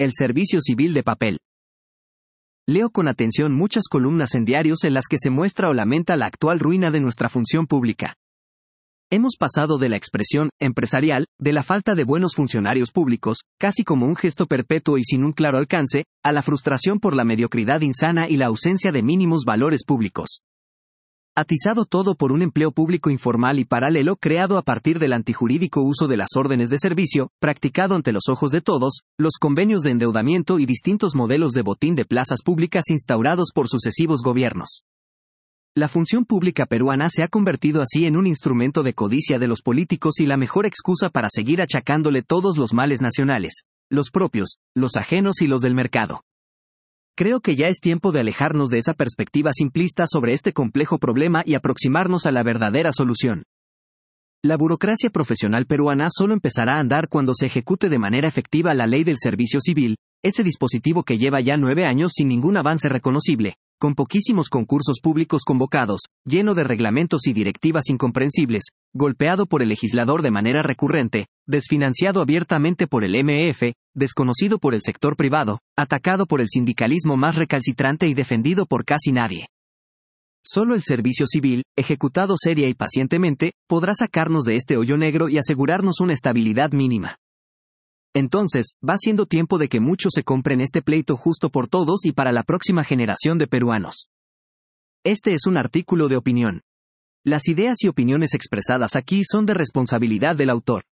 El servicio civil de papel. Leo con atención muchas columnas en diarios en las que se muestra o lamenta la actual ruina de nuestra función pública. Hemos pasado de la expresión empresarial, de la falta de buenos funcionarios públicos, casi como un gesto perpetuo y sin un claro alcance, a la frustración por la mediocridad insana y la ausencia de mínimos valores públicos. Atizado todo por un empleo público informal y paralelo creado a partir del antijurídico uso de las órdenes de servicio, practicado ante los ojos de todos, los convenios de endeudamiento y distintos modelos de botín de plazas públicas instaurados por sucesivos gobiernos. La función pública peruana se ha convertido así en un instrumento de codicia de los políticos y la mejor excusa para seguir achacándole todos los males nacionales, los propios, los ajenos y los del mercado. Creo que ya es tiempo de alejarnos de esa perspectiva simplista sobre este complejo problema y aproximarnos a la verdadera solución. La burocracia profesional peruana solo empezará a andar cuando se ejecute de manera efectiva la ley del servicio civil, ese dispositivo que lleva ya 9 años sin ningún avance reconocible, con poquísimos concursos públicos convocados, lleno de reglamentos y directivas incomprensibles, golpeado por el legislador de manera recurrente, desfinanciado abiertamente por el MF, desconocido por el sector privado, atacado por el sindicalismo más recalcitrante y defendido por casi nadie. Solo el servicio civil, ejecutado seria y pacientemente, podrá sacarnos de este hoyo negro y asegurarnos una estabilidad mínima. Entonces, va siendo tiempo de que muchos se compren este pleito justo por todos y para la próxima generación de peruanos. Este es un artículo de opinión. Las ideas y opiniones expresadas aquí son de responsabilidad del autor.